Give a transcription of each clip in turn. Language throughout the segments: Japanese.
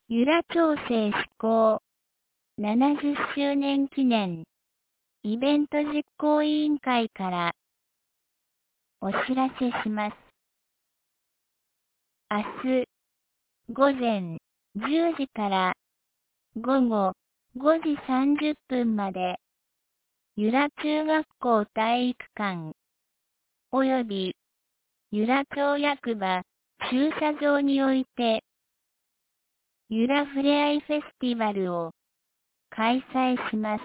由良町政施行70周年記念イベント実行委員会からお知らせします。明日午前10時から午後5時30分まで由良中学校体育館および由良町役場駐車場において由良ふれあいフェスティバルを開催します。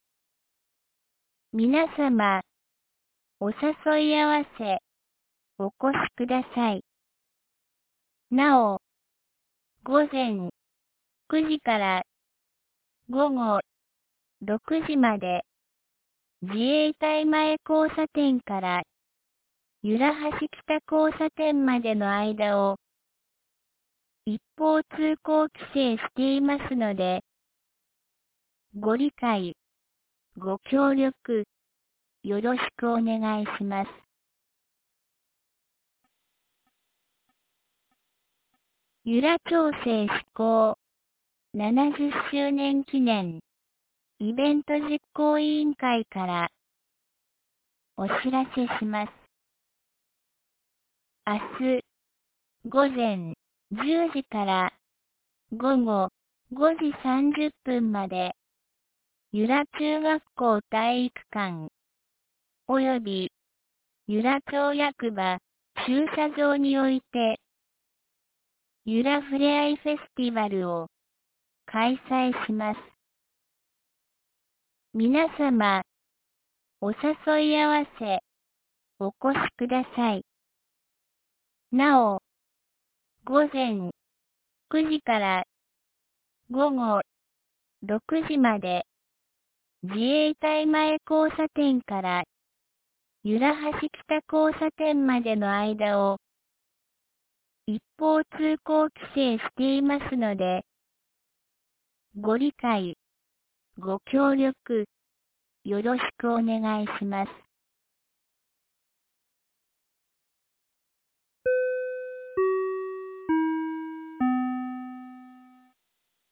皆様、お誘い合わせ、お越しください。なお、午前9時から午後6時まで、自衛隊前交差点から由良橋北交差点までの間を一方通行規制していますので、ご理解、ご協力、よろしくお願いします。由良町政施行70周年記念イベント実行委員会からお知らせします。明日午前10時から午後5時30分まで由良中学校体育館および由良町役場駐車場において由良ふれあいフェスティバルを開催します。皆様、お誘い合わせ、お越しください。なお、午前9時から午後6時まで、自衛隊前交差点から由良橋北交差点までの間を一方通行規制していますので、ご理解、ご協力、よろしくお願いします。